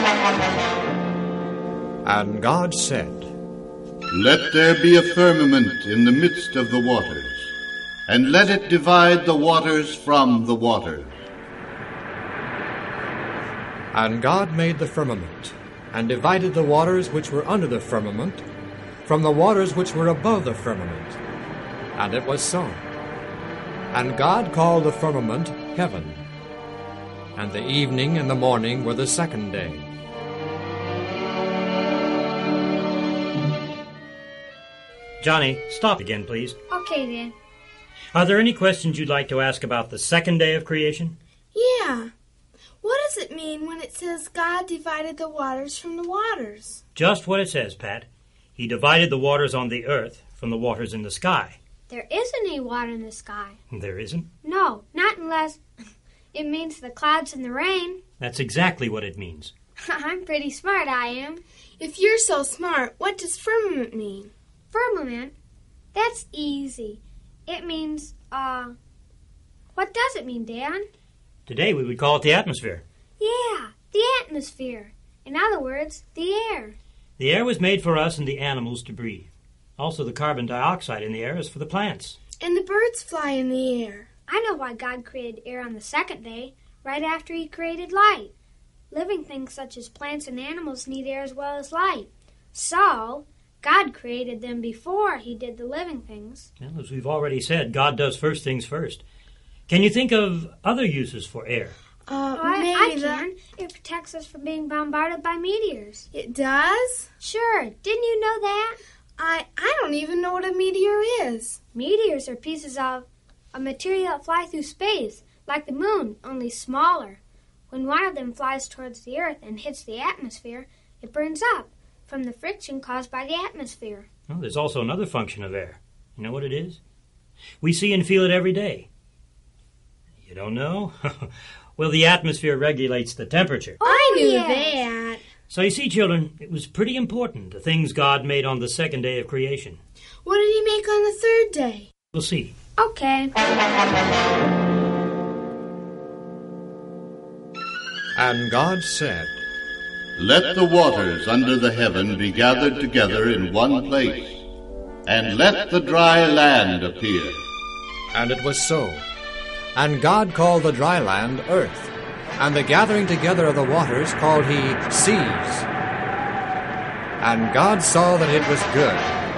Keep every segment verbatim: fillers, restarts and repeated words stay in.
And God said, Let there be a firmament in the midst of the waters, and let it divide the waters from the waters. And God made the firmament, and divided the waters which were under the firmament from the waters which were above the firmament. And it was so. And God called the firmament heaven. And the evening and the morning were the second day. Johnny, stop again, please. Okay, then. Are there any questions you'd like to ask about the second day of creation? Yeah. What does it mean when it says God divided the waters from the waters? Just what it says, Pat. He divided the waters on the earth from the waters in the sky. There isn't any water in the sky. There isn't? No, not unless it means the clouds and the rain. That's exactly what it means. I'm pretty smart, I am. If you're so smart, what does firmament mean? Firmament? That's easy. It means, uh, what does it mean, Dan? Today we would call it the atmosphere. Yeah, the atmosphere. In other words, the air. The air was made for us and the animals to breathe. Also, the carbon dioxide in the air is for the plants. And the birds fly in the air. I know why God created air on the second day, right after he created light. Living things such as plants and animals need air as well as light. So, God created them before he did the living things. Well, as we've already said, God does first things first. Can you think of other uses for air? Uh, oh, I, maybe I the... can. It protects us from being bombarded by meteors. It does? Sure. Didn't you know that? I I don't even know what a meteor is. Meteors are pieces of a material that fly through space, like the moon, only smaller. When one of them flies towards the earth and hits the atmosphere, it burns up from the friction caused by the atmosphere. Oh, there's also another function of air. You know what it is? We see and feel it every day. You don't know? Well, the atmosphere regulates the temperature. Oh, I knew yes. that. So you see, children, it was pretty important, the things God made on the second day of creation. What did he make on the third day? We'll see. Okay. And God said, Let the waters under the heaven be gathered together in one place, and let the dry land appear. And it was so. And God called the dry land earth, and the gathering together of the waters called he seas. And God saw that it was good.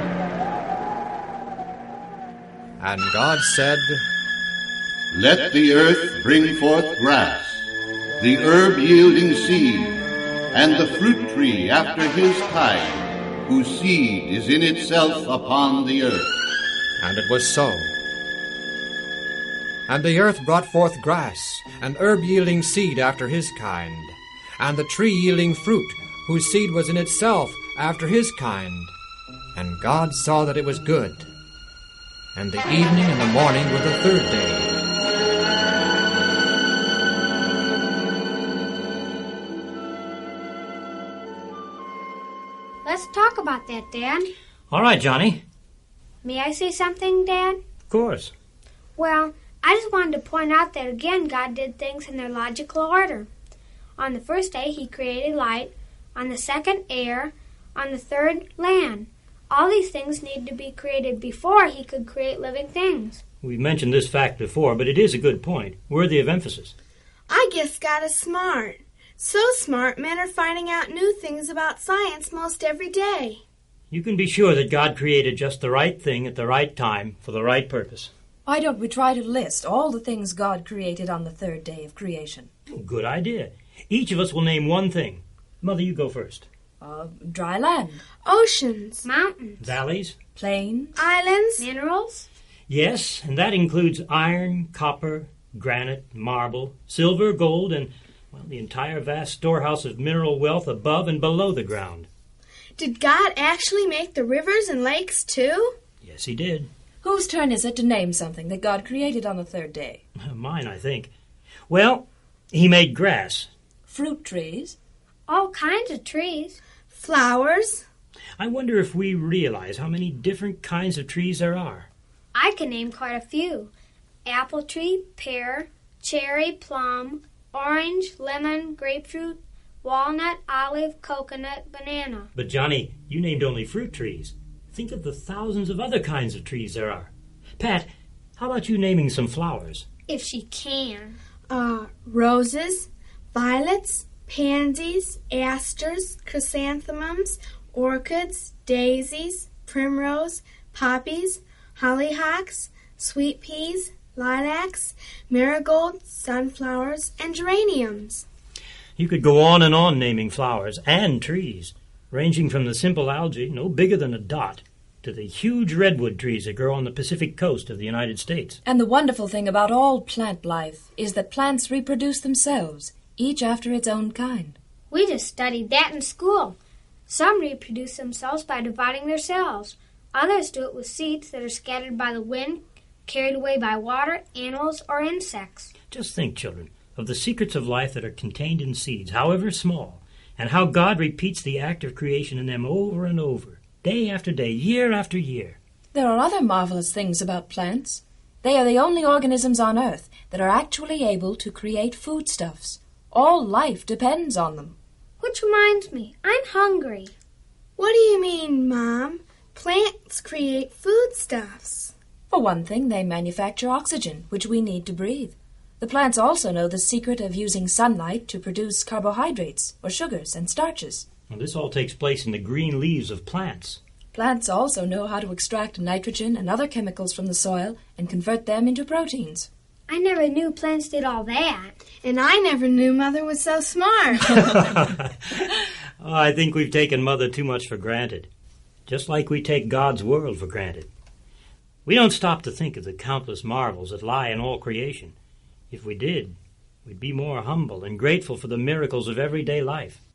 And God said, Let the earth bring forth grass, the herb yielding seed, and the fruit tree after his kind, whose seed is in itself upon the earth. And it was so. And the earth brought forth grass, and herb yielding seed after his kind, and the tree yielding fruit, whose seed was in itself after his kind. And God saw that it was good. And the evening and the morning were the third day. Let's talk about that, Dan. All right, Johnny. May I say something, Dad? Of course. Well, I just wanted to point out that again God did things in their logical order. On the first day he created light, on the second air, on the third land. All these things need to be created before he could create living things. We've mentioned this fact before, but it is a good point, worthy of emphasis. I guess God is smart. So smart, men are finding out new things about science most every day. You can be sure that God created just the right thing at the right time for the right purpose. Why don't we try to list all the things God created on the third day of creation? Good idea. Each of us will name one thing. Mother, you go first. Uh, dry land. Oceans. Mountains. Valleys? Plains. Islands. Minerals. Yes, and that includes iron, copper, granite, marble, silver, gold, and, well, the entire vast storehouse of mineral wealth above and below the ground. Did God actually make the rivers and lakes, too? Yes, he did. Whose turn is it to name something that God created on the third day? Mine, I think. Well, he made grass. Fruit trees. All kinds of trees. Flowers. I wonder if we realize how many different kinds of trees there are. I can name quite a few. Apple tree, pear, cherry, plum, orange, lemon, grapefruit, walnut, olive, coconut, banana. But, Johnny, you named only fruit trees. Think of the thousands of other kinds of trees there are. Pat, how about you naming some flowers? If she can. Uh, roses, violets, pansies, asters, chrysanthemums, orchids, daisies, primrose, poppies, hollyhocks, sweet peas, lilacs, marigolds, sunflowers, and geraniums. You could go on and on naming flowers and trees, ranging from the simple algae, no bigger than a dot, to the huge redwood trees that grow on the Pacific coast of the United States. And the wonderful thing about all plant life is that plants reproduce themselves, each after its own kind. We just studied that in school. Some reproduce themselves by dividing their cells. Others do it with seeds that are scattered by the wind, carried away by water, animals, or insects. Just think, children, of the secrets of life that are contained in seeds, however small, and how God repeats the act of creation in them over and over, day after day, year after year. There are other marvelous things about plants. They are the only organisms on Earth that are actually able to create foodstuffs. All life depends on them. Which reminds me, I'm hungry. What do you mean, Mom? Plants create foodstuffs. For one thing, they manufacture oxygen, which we need to breathe. The plants also know the secret of using sunlight to produce carbohydrates, or sugars, and starches. And this all takes place in the green leaves of plants. Plants also know how to extract nitrogen and other chemicals from the soil and convert them into proteins. I never knew plants did all that. And I never knew Mother was so smart. Oh, I think we've taken Mother too much for granted, just like we take God's world for granted. We don't stop to think of the countless marvels that lie in all creation. If we did, we'd be more humble and grateful for the miracles of everyday life.